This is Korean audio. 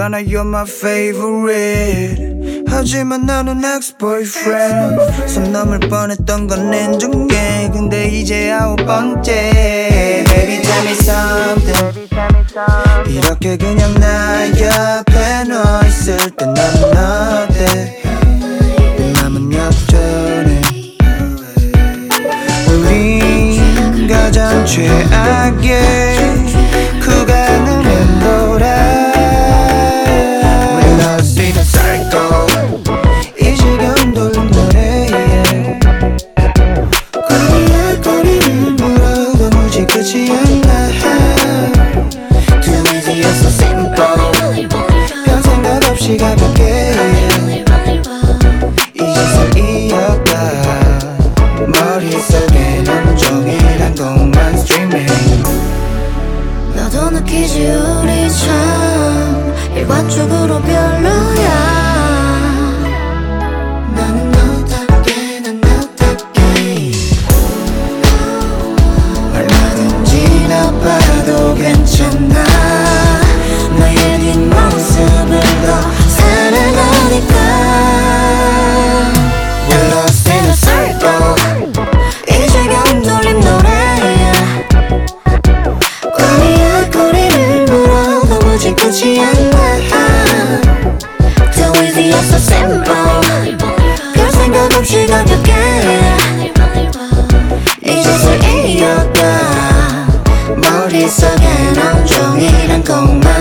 알잖아 you're my favorite. 하지만 나는 ex-boyfriend. 선 넘을 뻔했던 건 인정해. 근데 이제 9번째. Baby tell me something. 이렇게 그냥 나 옆에 너 있을 때 난 어때? 내 맘은 역전해. 우린 가장 최악의 구간을 맴돌아. When I see the cycle 이 지겨운 돌림 노래에 거리에 거리를 물어도 무지 끝이 않나. Too easy and so simple. 별 생각 없이 가볍게 이짓을 이어가. 머릿속엔 온종일 곡만 streaming. 너도 느끼지 우리 참 일관적으로 별로야. 나는 너답게 난 너답게 얼마든지 나빠도 괜찮아. 너의 뒷모습을 더 사랑하니까. We're lost in a circle 이 지겨운 돌림 노래야. 꼬리에 꼬리를 물어도 무지 끝이 안나. Too easy and so simple. 별 생각 없이 가볍게 이짓을 이어가. 머릿속엔 온종일 곡만